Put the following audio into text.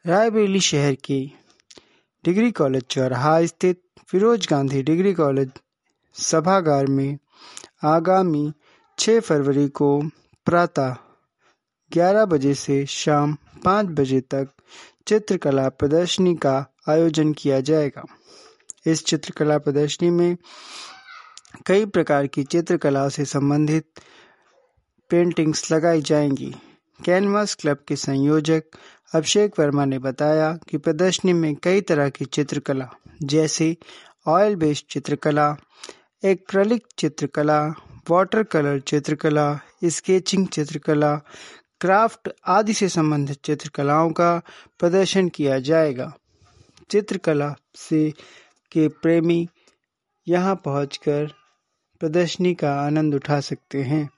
रायबरेली शहर के degree college चौराहा स्थित फिरोज गांधी डिग्री कॉलेज सभागार में आगामी 6 फरवरी को प्रातः 11 बजे से शाम 5 बजे तक चित्रकला प्रदर्शनी का आयोजन किया जाएगा। इस चित्रकला प्रदर्शनी में कई प्रकार की चित्रकला से संबंधित पेंटिंग्स लगाई जाएंगी। कैनवास क्लब के संयोजक अभिषेक वर्मा ने बताया कि प्रदर्शनी में कई तरह की चित्रकला जैसे ऑयल बेस्ड चित्रकला, एक्रिलिक चित्रकला, वाटर कलर चित्रकला, स्केचिंग चित्रकला, क्राफ्ट आदि से संबंधित चित्रकलाओं का प्रदर्शन किया जाएगा। चित्रकला से के प्रेमी यहां पहुंचकर प्रदर्शनी का आनंद उठा सकते हैं।